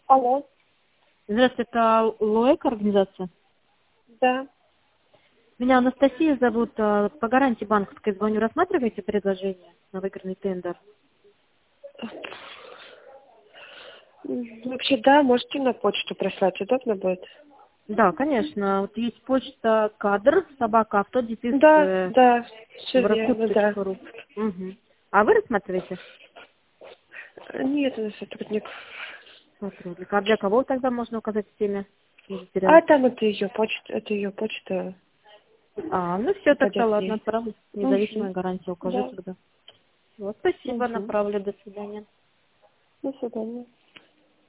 Алло, Здравствуйте, это ЛОЭК организация. да. Меня Анастасия зовут. По гарантии банковской звоню. Рассматриваете предложение на выигранный тендер? Вообще, да, можете на почту прислать, удобно будет? Да, конечно. Вот есть почта кадр, собака, авто, депис, Да, да, все верно, да. ворокут.ру. Угу. А вы рассматриваете Нет, у нас сотрудник. сотрудник? А для кого тогда можно указать в теме? Не А затерялась. там это ее почта Ну все, тогда попадет ладно, ей. отправлю. Угу. Независимая гарантия укажу Да. тогда. Вот, спасибо, Угу. направлю, до свидания. До свидания.